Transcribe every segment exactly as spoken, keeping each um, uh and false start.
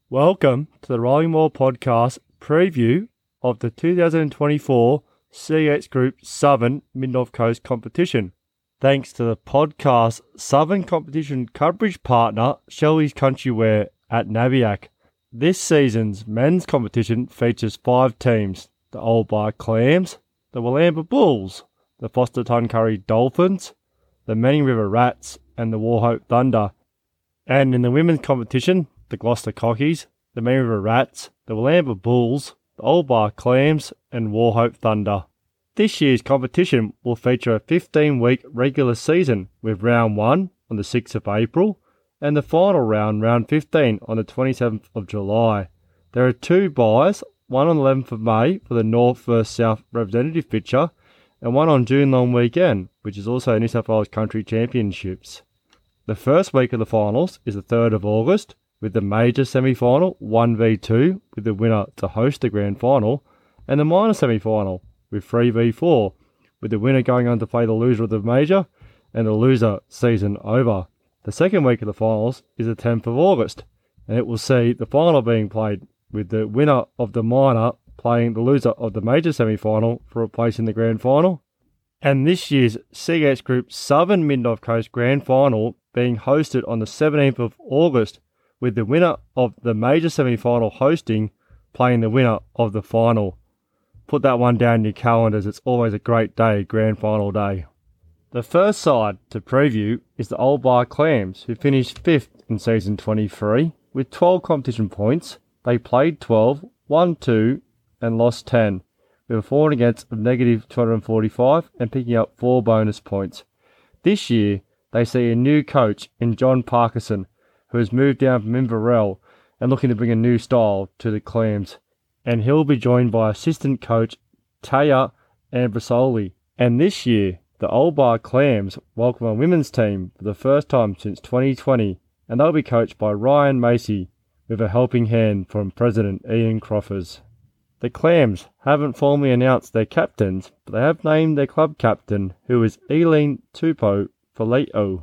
Welcome to the Rolling Ball Podcast preview of the two thousand twenty-four C H Group Southern Mid-North Coast competition. Thanks to the podcast Southern competition coverage partner Shelley's Country Wear at Naviac. This season's men's competition features five teams: the Old Bar Clams, the Wilamba Bulls, the Foster Tuncurry Dolphins, the Manning River Rats, and the Wauchope Thunder. And in the women's competition, the Gloucester Cockies, the Manning River Rats, the Wilamba Bulls, the Old Bar Clams, and Wauchope Thunder. This year's competition will feature a fifteen-week regular season with round one on the sixth of April and the final round, round fifteen, on the twenty-seventh of July. There are two byes, one on the eleventh of May for the North versus South representative fixture and one on June long weekend, which is also New South Wales Country Championships. The first week of the finals is the third of August, with the major semi-final one v two with the winner to host the grand final, and the minor semi-final with three v four, with the winner going on to play the loser of the major and the loser season over. The second week of the finals is the tenth of August, and it will see the final being played with the winner of the minor playing the loser of the major semi-final for a place in the grand final. And this year's C H Group Southern Mid-North Coast Grand Final being hosted on the seventeenth of August, with the winner of the major semi-final hosting playing the winner of the final. Put that one down in your calendars. It's always a great day, grand final day. The first side to preview is the Old Bar Clams, who finished fifth in season twenty-three with twelve competition points. They played twelve, won two, and lost ten, with a for and against of negative two hundred forty-five and picking up four bonus points. This year, they see a new coach in John Parkinson, who has moved down from Inverell and looking to bring a new style to the Clams. And he'll be joined by assistant coach Taya Ambrosoli. And this year, the Old Bar Clams welcome a women's team for the first time since twenty twenty, and they'll be coached by Ryan Macy, with a helping hand from President Ian Croffers. The Clams haven't formally announced their captains, but they have named their club captain, who is Eileen Tupou Foleo.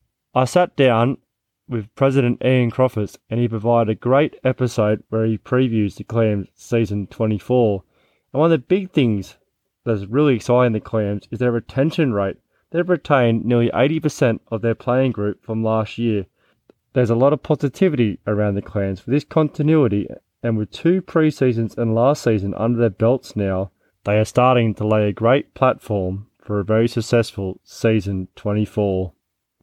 I sat down with President Ian Croffers, and he provided a great episode where he previews the Clams season twenty-four. And one of the big things that's really exciting the Clams is their retention rate. They've retained nearly eighty percent of their playing group from last year. There's a lot of positivity around the Clams for this continuity, and with two pre-seasons and last season under their belts now, they are starting to lay a great platform for a very successful season twenty-four.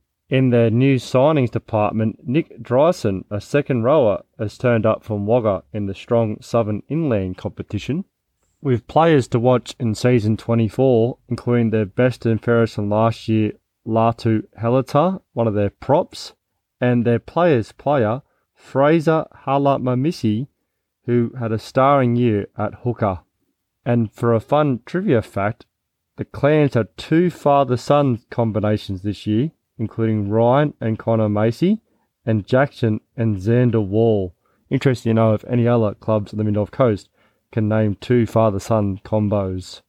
In their new signings department, Nick Dryson, a second rower, has turned up from Wagga in the strong Southern Inland competition. With players to watch in season twenty-four, including their best and fairest from last year, Latu Helata, one of their props, and their players' player, Fraser Halamamisi, who had a starring year at hooker. And for a fun trivia fact, the Clams had two father-son combinations this year, including Ryan and Connor Macy, and Jackson and Xander Wall. Interesting to know if any other clubs on the Mid-North Coast can name two father-son combos.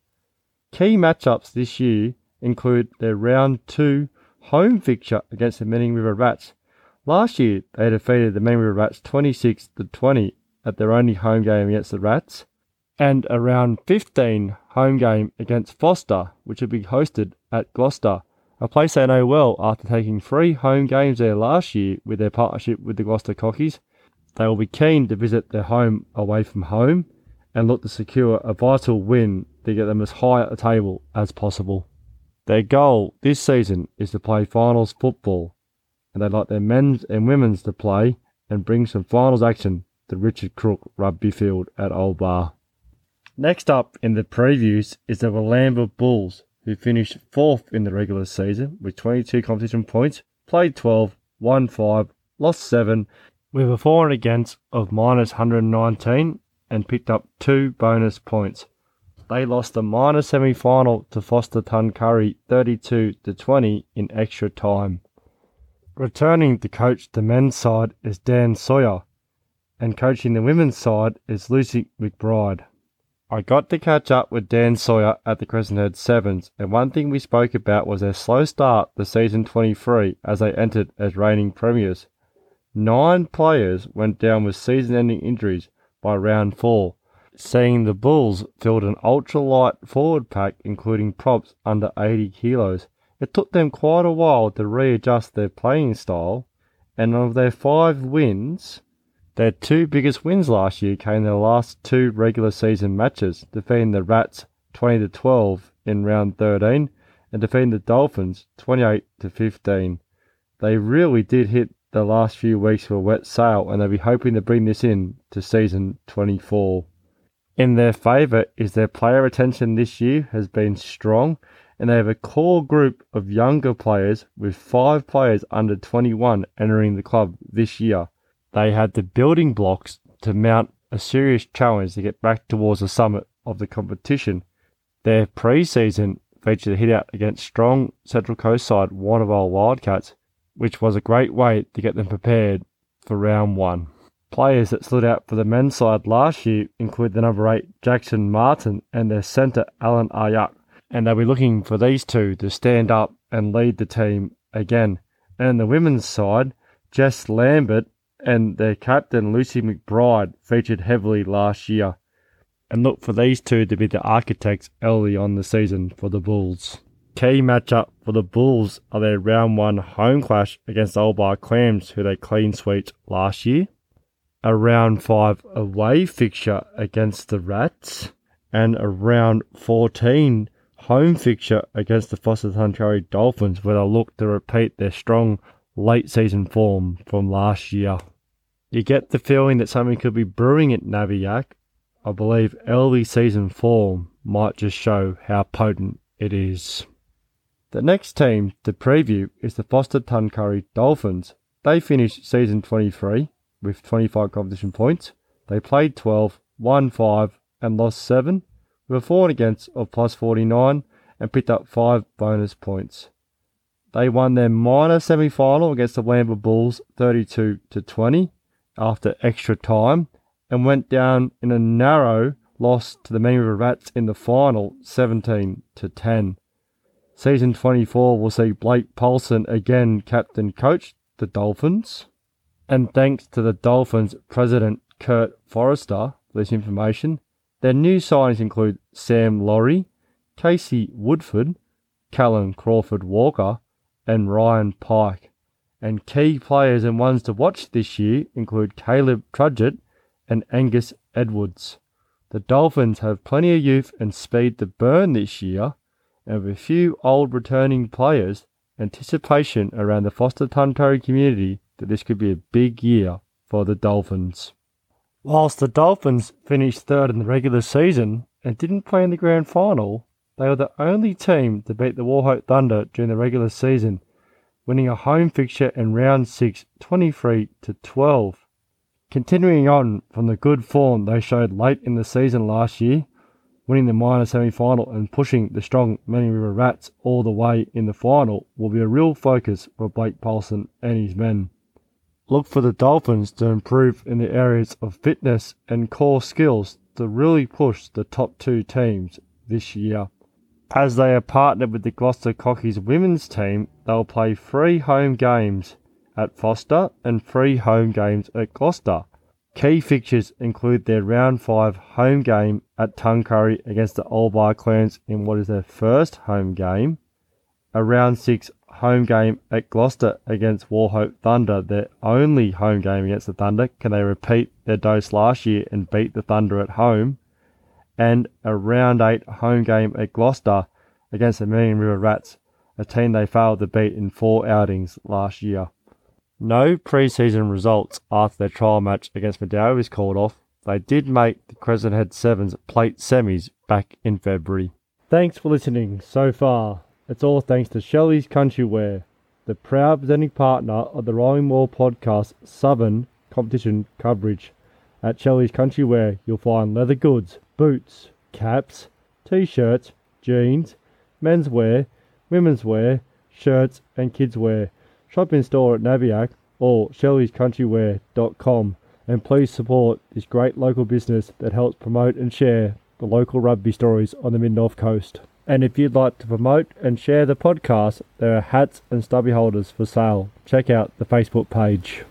Key matchups this year include their round two home fixture against the Manning River Rats. Last year, they defeated the Manning River Rats twenty-six to twenty at their only home game against the Rats, and a round fifteen home game against Foster, which will be hosted at Gloucester, a place they know well after taking three home games there last year with their partnership with the Gloucester Cockies. They will be keen to visit their home away from home and look to secure a vital win to get them as high at the table as possible. Their goal this season is to play finals football, and they'd like their men's and women's to play and bring some finals action to Richard Crook Rugby Field at Old Bar. Next up in the previews is the Wilamba Bulls, who finished fourth in the regular season with twenty-two competition points, played twelve, won five, lost seven, with a for and against of minus one hundred nineteen and picked up two bonus points. They lost the minor semi-final to Foster Tuncurry thirty-two to twenty in extra time. Returning to coach the men's side is Dan Sawyer, and coaching the women's side is Lucy McBride. I got to catch up with Dan Sawyer at the Crescent Head Sevens, and one thing we spoke about was their slow start to season twenty-three as they entered as reigning premiers. nine players went down with season-ending injuries by round four, seeing the Bulls field an ultra-light forward pack including props under eighty kilos. It took them quite a while to readjust their playing style, and of their five wins, their two biggest wins last year came in their last two regular season matches, defeating the Rats twenty to twelve in round thirteen and defeating the Dolphins twenty-eight to fifteen. They really did hit the last few weeks with a wet sail, and they'll be hoping to bring this in to season twenty-four. In their favour is their player retention this year has been strong, and they have a core group of younger players with five players under twenty-one entering the club this year. They had the building blocks to mount a serious challenge to get back towards the summit of the competition. Their pre-season featured a hit-out against strong Central Coast side Warrnambool Wildcats, which was a great way to get them prepared for round one. Players that stood out for the men's side last year include the number eight Jackson Martin and their centre Alan Ayak, and they'll be looking for these two to stand up and lead the team again. And on the women's side, Jess Lambert and their captain Lucy McBride featured heavily last year, and look for these two to be the architects early on the season for the Bulls. Key matchup for the Bulls are their round one home clash against the Old Bar Clams, who they clean sweeped last year, a round five away fixture against the Rats, and a round fourteen home fixture against the Foster Tuncurry Dolphins, where they'll look to repeat their strong late season form from last year. You get the feeling that something could be brewing at Nabiac. I believe early season form might just show how potent it is. The next team to preview is the Foster Tuncurry Dolphins. They finished season twenty-three with twenty-five competition points. They played twelve, won five and lost seven, with a for and against of plus forty-nine and picked up five bonus points. They won their minor semi-final against the Wamba Bulls thirty-two to twenty after extra time, and went down in a narrow loss to the Many River Rats in the final seventeen to ten. Season twenty-four will see Blake Paulson again captain coach the Dolphins, and thanks to the Dolphins president Kurt Forrester for this information, their new signings include Sam Laurie, Casey Woodford, Callan Crawford Walker and Ryan Pike. And key players and ones to watch this year include Caleb Trudgett and Angus Edwards. The Dolphins have plenty of youth and speed to burn this year, and with a few old returning players, anticipation around the Foster Tuncurry community that this could be a big year for the Dolphins. Whilst the Dolphins finished third in the regular season and didn't play in the grand final, they were the only team to beat the Wauchope Thunder during the regular season, winning a home fixture in round six, twenty-three to twelve. Continuing on from the good form they showed late in the season last year, winning the minor semi-final and pushing the strong Many River Rats all the way in the final will be a real focus for Blake Paulson and his men. Look for the Dolphins to improve in the areas of fitness and core skills to really push the top two teams this year. As they are partnered with the Gloucester Cockies women's team, they'll play three home games at Foster and three home games at Gloucester. Key fixtures include their round five home game at Tuncurry against the Old Bar Clans in what is their first home game, a round six home game at Gloucester against Wauchope Thunder, their only home game against the Thunder. Can they repeat their dose last year and beat the Thunder at home? And a round eight home game at Gloucester against the Many River Rats, a team they failed to beat in four outings last year. No pre-season results after their trial match against Madera was called off. They did make the Crescent Head Sevens plate semis back in February. Thanks for listening so far. It's all thanks to Shelley's Country Wear, the proud presenting partner of the Rolling Wall podcast Southern competition coverage. At Shelley's Country Wear, you'll find leather goods, boots, caps, t-shirts, jeans, menswear, women's wear, shirts and kids wear. Shop in store at Nabiac or shelleys country wear dot com, and please support this great local business that helps promote and share the local rugby stories on the Mid-North Coast. And if you'd like to promote and share the podcast, there are hats and stubby holders for sale. Check out the Facebook page.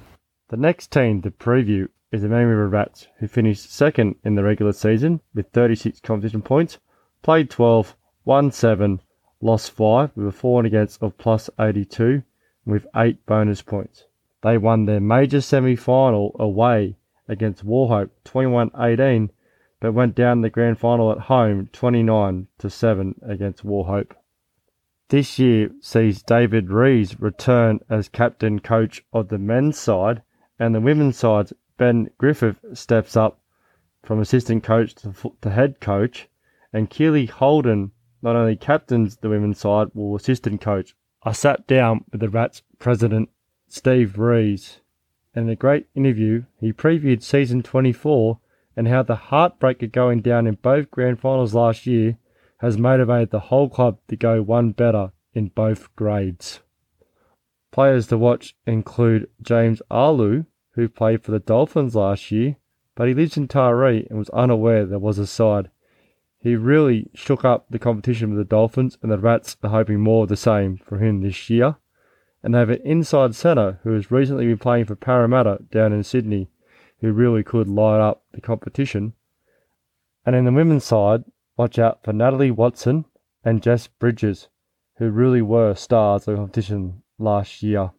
The next team to preview is the Many River Rats, who finished second in the regular season with thirty-six competition points, played twelve, won seven, lost five with a for and against of plus eighty-two with eight bonus points. They won their major semi-final away against Wauchope twenty-one eighteen, but went down the grand final at home twenty-nine to seven against Wauchope. This year sees David Rees return as captain coach of the men's side, and the women's side's Ben Griffith steps up from assistant coach to, to head coach, and Keely Holden not only captains the women's side, will assistant coach. I sat down with the Rats president, Steve Rees, and in a great interview, he previewed season twenty-four and how the heartbreak of going down in both grand finals last year has motivated the whole club to go one better in both grades. Players to watch include James Arlu, who played for the Dolphins last year, but he lives in Taree and was unaware there was a side. He really shook up the competition with the Dolphins, and the Rats are hoping more of the same for him this year. And they have an inside centre who has recently been playing for Parramatta down in Sydney, who really could light up the competition. And in the women's side, watch out for Natalie Watson and Jess Bridges, who really were stars of the competition last year.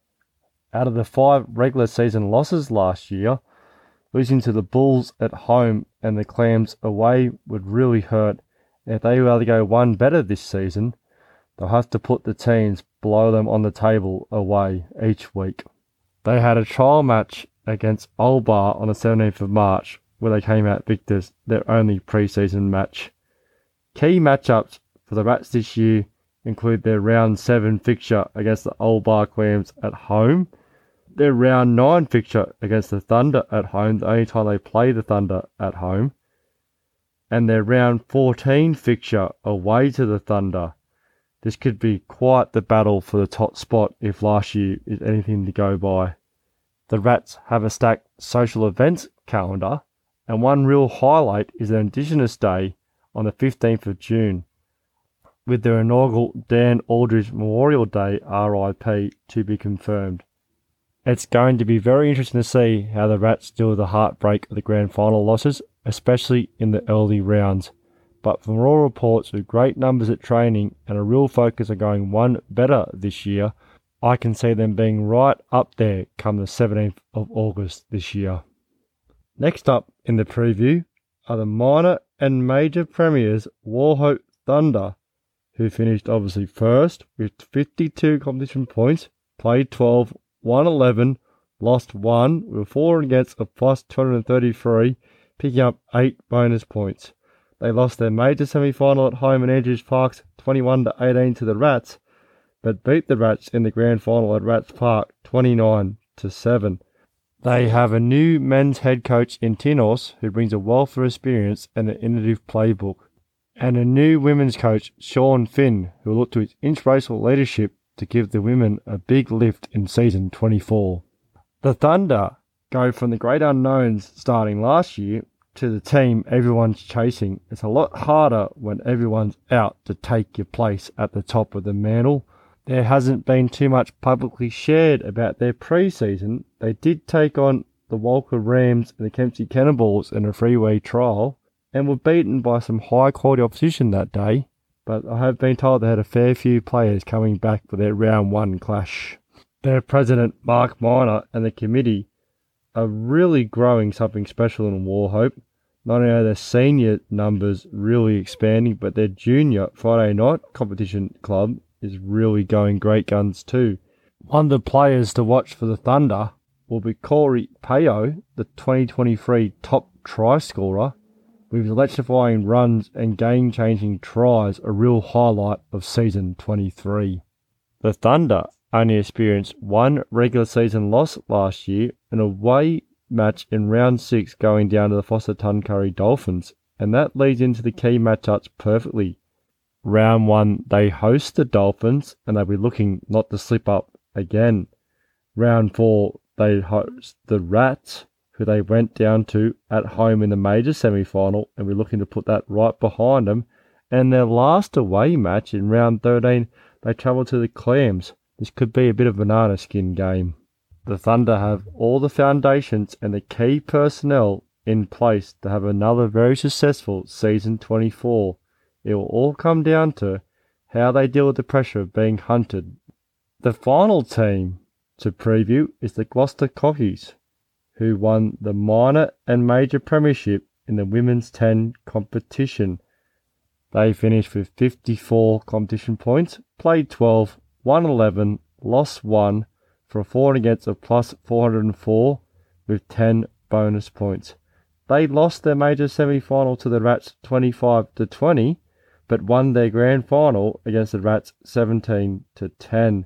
Out of the five regular season losses last year, losing to the Bulls at home and the Clams away would really hurt. If they were able to go one better this season, they'll have to put the teams below them on the table away each week. They had a trial match against Olbar on the seventeenth of March, where they came out victors, their only pre-season match. Key matchups for the Rats this year include their round seven fixture against the Olbar Clams at home, their round nine fixture against the Thunder at home, the only time they play the Thunder at home, and their round fourteen fixture away to the Thunder. This could be quite the battle for the top spot if last year is anything to go by. The Rats have a stacked social events calendar, and one real highlight is their Indigenous Day on the fifteenth of June, with their inaugural Dan Aldridge Memorial Day R I P to be confirmed. It's going to be very interesting to see how the Rats deal with the heartbreak of the grand final losses, especially in the early rounds. But from all reports with great numbers at training and a real focus on going one better this year, I can see them being right up there come the seventeenth of August this year. Next up in the preview are the minor and major premiers Wauchope Thunder, who finished obviously first with fifty-two competition points, played twelve, won eleven, lost one with for and against of plus two hundred thirty-three, picking up eight bonus points. They lost their major semi-final at home in Andrews Park twenty-one to eighteen to the Rats, but beat the Rats in the grand final at Rats Park twenty-nine to seven. They have a new men's head coach in Tinos, who brings a wealth of experience and an innovative playbook, and a new women's coach, Sean Finn, who will look to his inspirational leadership to give the women a big lift in season twenty-four. The Thunder go from the great unknowns starting last year to the team everyone's chasing. It's a lot harder when everyone's out to take your place at the top of the mantle. There hasn't been too much publicly shared about their pre-season. They did take on the Walker Rams and the Kempsey Cannonballs in a freeway trial and were beaten by some high-quality opposition that day, but I have been told they had a fair few players coming back for their round one clash. Their president, Mark Miner, and the committee are really growing something special in Wauchope. Not only are their senior numbers really expanding, but their junior Friday night competition club is really going great guns too. One of the players to watch for the Thunder will be Corey Payo, the twenty twenty-three top try scorer, with his electrifying runs and game-changing tries a real highlight of season twenty-three. The Thunder only experienced one regular season loss last year, an away match in round six going down to the Foster Tuncurry Dolphins, and that leads into the key matchups perfectly. Round one, they host the Dolphins, and they'll be looking not to slip up again. Round four, they host the Rats, who they went down to at home in the major semi-final, and we're looking to put that right behind them. And their last away match in round thirteen, they travel to the Clams. This could be a bit of a banana skin game. The Thunder have all the foundations and the key personnel in place to have another very successful season twenty-four. It will all come down to how they deal with the pressure of being hunted. The final team to preview is the Gloucester Cockies, who won the minor and major premiership in the women's ten competition. They finished with fifty-four competition points, played twelve, won eleven, lost one, for a for and against of plus four hundred four with ten bonus points. They lost their major semi-final to the Rats twenty-five to twenty, but won their grand final against the Rats seventeen to ten.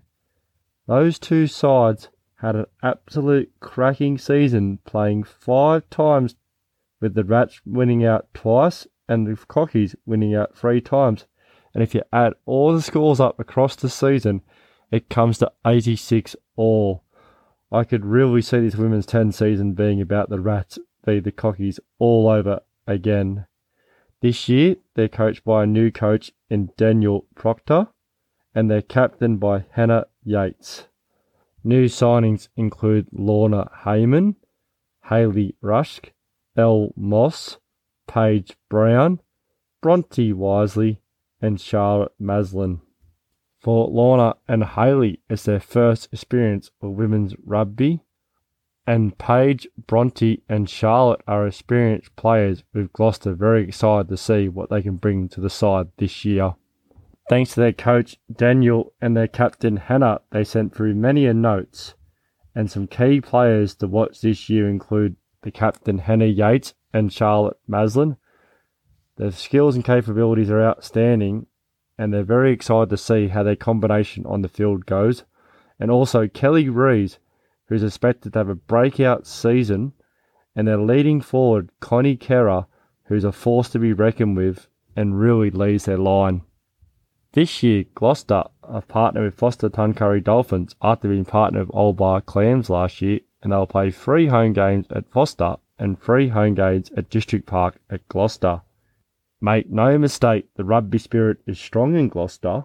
Those two sides had an absolute cracking season, playing five times, with the Rats winning out twice and the Cockies winning out three times. And if you add all the scores up across the season, it comes to eighty-six all. I could really see this women's ten season being about the Rats v the Cockies all over again. This year, they're coached by a new coach in Daniel Proctor, and they're captained by Hannah Yates. New signings include Lorna Heyman, Hayley Rusk, Elle Moss, Paige Brown, Bronte Wisely, and Charlotte Maslin. For Lorna and Hayley, it's their first experience of women's rugby, and Paige, Bronte and Charlotte are experienced players, with Gloucester very excited to see what they can bring to the side this year. Thanks to their coach Daniel and their captain Hannah, they sent through many a notes, and some key players to watch this year include the captain Hannah Yates and Charlotte Maslin. Their skills and capabilities are outstanding, and they're very excited to see how their combination on the field goes. And also Kelly Rees, who's expected to have a breakout season, and their leading forward Connie Kerr, who's a force to be reckoned with and really leads their line. This year, Gloucester are partnered with Foster Tuncurry Dolphins after being partnered with Old Bar Clams last year, and they'll play three home games at Foster and three home games at District Park at Gloucester. Make no mistake, the rugby spirit is strong in Gloucester.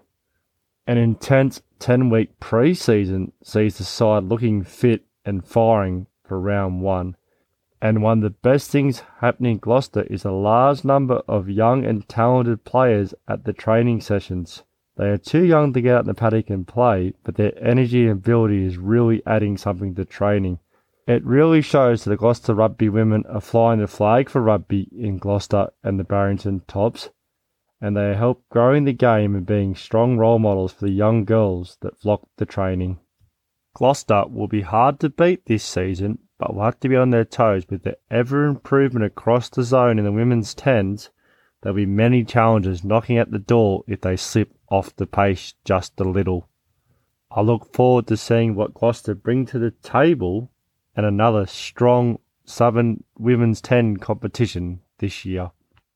An intense ten-week pre-season sees the side looking fit and firing for round one. And one of the best things happening in Gloucester is a large number of young and talented players at the training sessions. They are too young to get out in the paddock and play, but their energy and ability is really adding something to training. It really shows that the Gloucester rugby women are flying the flag for rugby in Gloucester and the Barrington Tops, and they help growing the game and being strong role models for the young girls that flock to training. Gloucester will be hard to beat this season, but will have to be on their toes with the ever-improvement across the zone in the women's tens. There'll be many challenges knocking at the door if they slip off the pace just a little. I look forward to seeing what Gloucester bring to the table and another strong Southern Women's ten competition this year.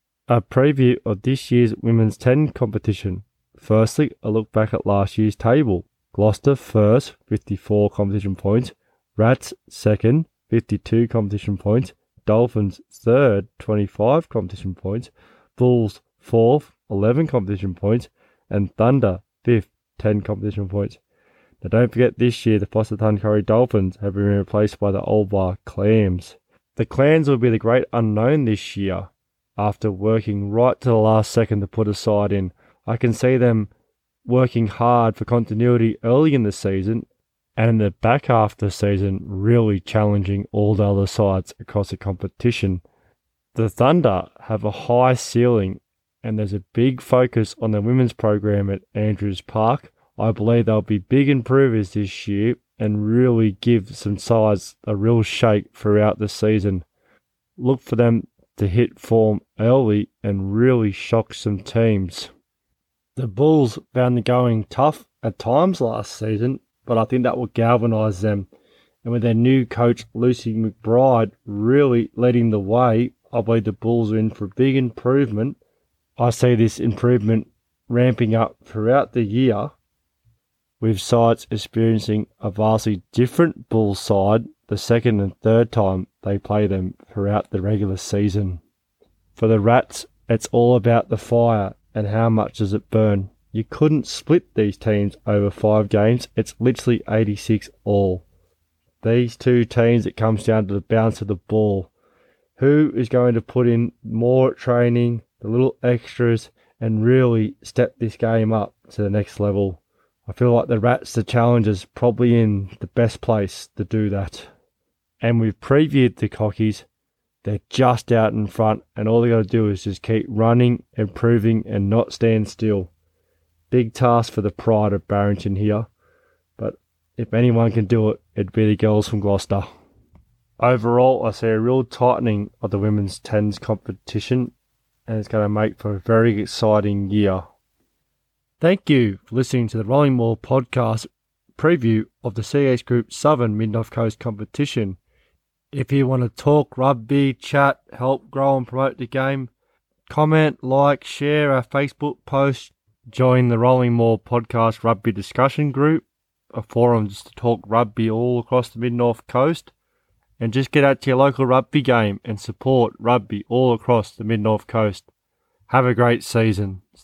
A preview of this year's Women's ten competition. Firstly, a look back at last year's table. Gloucester first, fifty-four competition points. Rats second, fifty-two competition points. Dolphins third, twenty-five competition points. Bulls fourth, eleven competition points. And Thunder fifth, ten competition points. Now don't forget, this year the Foster Tuncurry Dolphins have been replaced by the Old Bar Clams. The Clans will be the great unknown this year, after working right to the last second to put a side in. I can see them working hard for continuity early in the season, and in the back half of the season really challenging all the other sides across the competition. The Thunder have a high ceiling, and there's a big focus on the women's program at Andrews Park. I believe they'll be big improvers this year and really give some sides a real shake throughout the season. Look for them to hit form early and really shock some teams. The Bulls found the going tough at times last season, but I think that will galvanise them. And with their new coach, Lucy McBride, really leading the way, I believe the Bulls are in for a big improvement. I see this improvement ramping up throughout the year, with sides experiencing a vastly different Bulls side the second and third time they play them throughout the regular season. For the Rats, it's all about the fire and how much does it burn. You couldn't split these teams over five games. It's literally eighty-six all. These two teams, it comes down to the bounce of the ball. Who is going to put in more training, the little extras, and really step this game up to the next level? I feel like the Rats, the Challengers, probably in the best place to do that. And we've previewed the Cockies. They're just out in front, and all they got to do is just keep running, improving, and not stand still. Big task for the Pride of Barrington here, but if anyone can do it, it'd be the girls from Gloucester. Overall, I see a real tightening of the women's tens competition, and it's going to make for a very exciting year. Thank you for listening to the Rolling Maul podcast preview of the C H Group Southern Mid-North Coast competition. If you want to talk rugby, chat, help grow and promote the game, comment, like, share our Facebook post, join the Rolling Maul podcast rugby discussion group, a forum just to talk rugby all across the Mid-North Coast, and just get out to your local rugby game and support rugby all across the Mid-North Coast. Have a great season.